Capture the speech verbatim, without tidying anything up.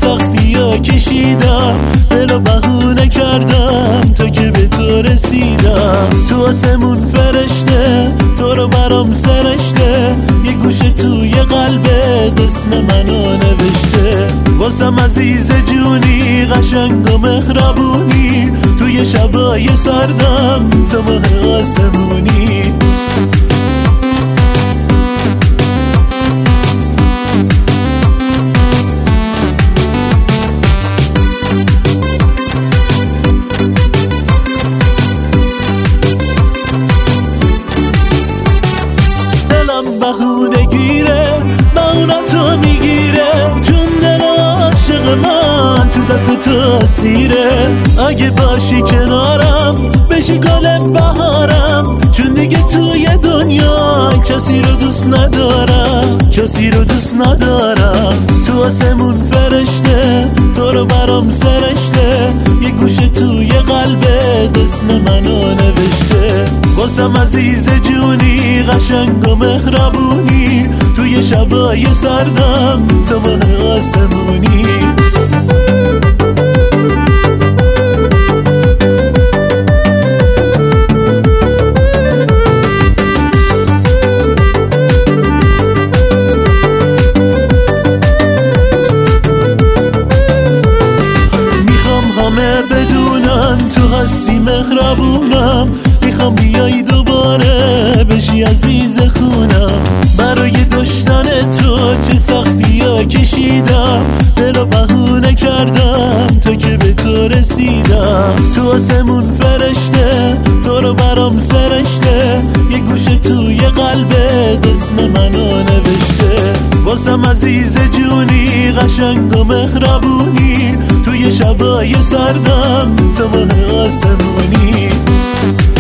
سختی ها کشیدم، دلو بهونه کردم تا که به تو رسیدم. تو آسمون فرشته تو رو برام سرشته، یه گوشه توی قلبت اسم منو نوشته. واسم عزیز جونی قشنگ و مهربونی، توی شبای سردم تو ماه آسمونی. بهونه گیره بهونه تو میگیره، چون دل عاشق من تو دست تو سیره. اگه باشی کنارم بشی گل بهارم، چون دیگه توی دنیا کسی رو دوست ندارم، کسی رو دوست ندارم. تو آسمون فرشته تو رو برام سرشته، یه گوشه توی قلبت اسم منو نوشته. واسم عزیز جونی قشنگ و مهربونی، توی شبای سردم تو ماه آسمونی. میخوام همه بدونن تو هستی مهربونم، میخوام بیایی دوباره بشی عزیز خونم. برای داشتن تو چه سختی ها کشیدم، دلو بهونه کردم تا که به تو رسیدم. تو آسمون فرشته تو رو برام سرشته، یه گوشه توی قلبت اسم منو نوشته. واسم عزیز جونی قشنگ و مهربونی، توی شبای سردم تو ماه آسمونی.